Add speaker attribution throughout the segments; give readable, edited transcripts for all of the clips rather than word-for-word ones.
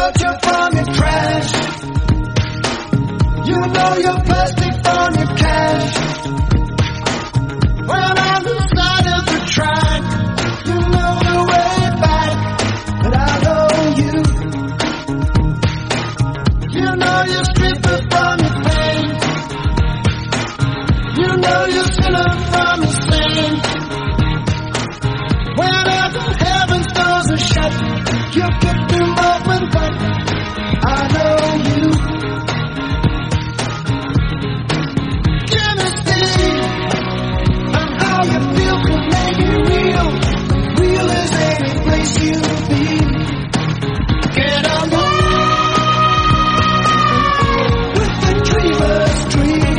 Speaker 1: culture from your trash. You know your plastic from your cash. When on the side of the track, you know the way back, but I know you. You know you're stripping from your pain. You know you're sinning from your sin. Whenever heaven's doors are shut, you get them open wide. I know you. Give me steam, and how you feel can make it real. Real as any place you be. Get on with the dreamer's dream.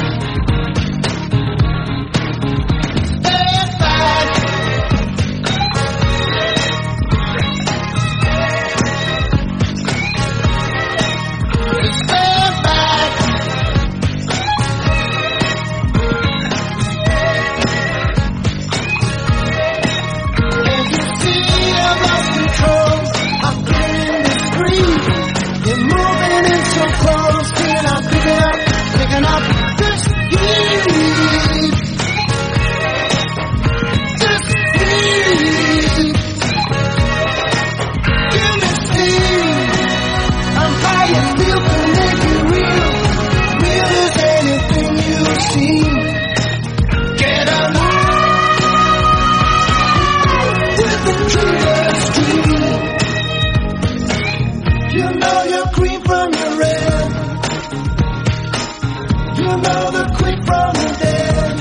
Speaker 1: Stay back. Stay back. Can't you see I've lost control? I'm clearing the screen. You're moving in so close, and I'm picking up this heat. This heat. Give me steam. I'm how you feel can make it real. Real as anything you've seen. Get along with the dreamer's dream. You know your green from your red. You know the quick from the dead.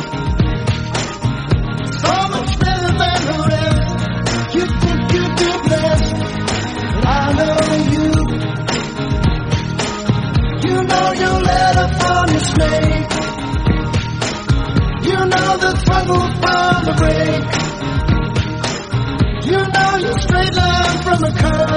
Speaker 1: So much better than the rest. You think you're too blessed, but I know you. You know you let up on your snake. You know the throttle from the brake. You know you straight line from the curb.